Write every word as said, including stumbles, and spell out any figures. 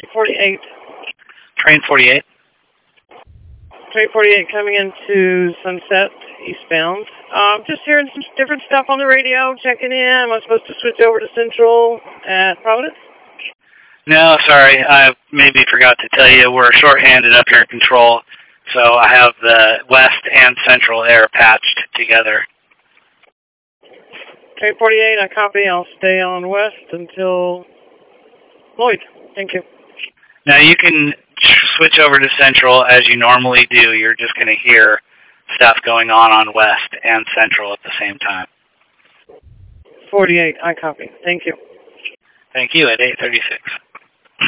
forty-eight. Train forty-eight. Train forty-eight coming into Sunset, eastbound. Um, just hearing some different stuff on the radio, checking in. Am I supposed to switch over to Central at Providence? No, sorry. I maybe forgot to tell you we're shorthanded up here at Control, so I have the West and Central air patched together. Train forty-eight, I copy. I'll stay on West until Lloyd. Thank you. Now you can switch over to Central as you normally do. You're just going to hear stuff going on on West and Central at the same time. forty-eight, I copy. Thank you. Thank you at eight thirty-six.